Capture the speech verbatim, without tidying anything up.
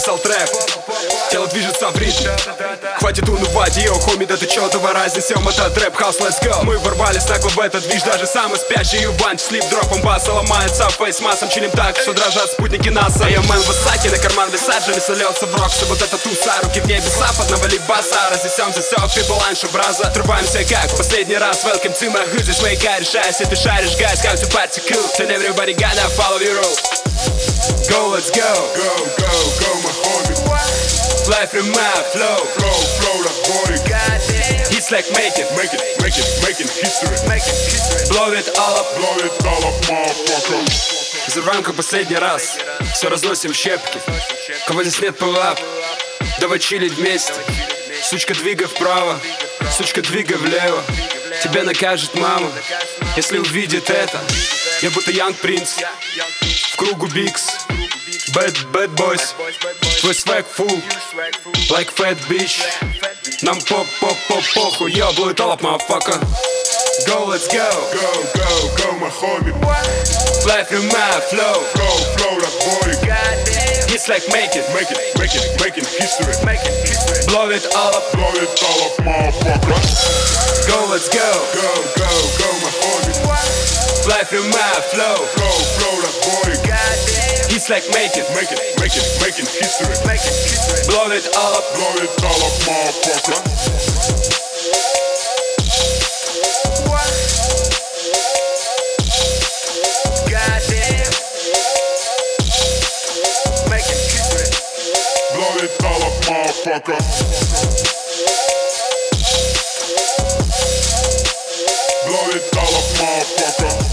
записал трэп. Тело движется в ритм. Хватит унывать, йо, хоми, да ты чё, давай разнесем этот рэп, хаус, let's go. Мы ворвались нагло в этот движ, даже самый спящий Иван. Слип дропом баса ломается, фейс массом чилим так, что дрожат спутники НАСА. Я мэн Васаки, на карман Висаджи, льется в рок, вот это туса, руки в небеса, под навали баса. Разнесем засек, people line, шабраза. Отрываемся как в последний раз, welcome to my hood. Здесь мейка, решайся, ты шаришь, guys, как to party cool. Tell everybody gotta follow your rule. Go, let's go, Go, go, go, my homie. fly through my flow. Flow, flow, that boy. He's like make it, Make it, make it, making history. blow it all up. Blow it all up, motherfucker. Взрываем как последний раз, все разносим в щепки. Кого здесь нет, pull up. Давай чилить вместе. Сучка, двигай вправо, сучка, двигай влево. Тебя накажет мама, если увидит это. Я будто Young Prince, в кругу Бикс. Bad, bad boys, твой swag full, like fat bitch. Нам поп-поп-поп-похуй, yo, blow it all up, motherfucker. Go, let's go, Go, go, go, my homie. fly through my flow. Flow, flow, that boy. It's like make it, Make it, make it, making history. blow it all up. Blow it all up, motherfucker. Go, let's go, Go, go, go, my homie. fly through my flow. Flow, flow, that boy. It's like make it, Make it, make it, making history. blow it all up. Blow it all up, motherfucker. Blow it all up, motherfucker. Blow it all up, motherfucker.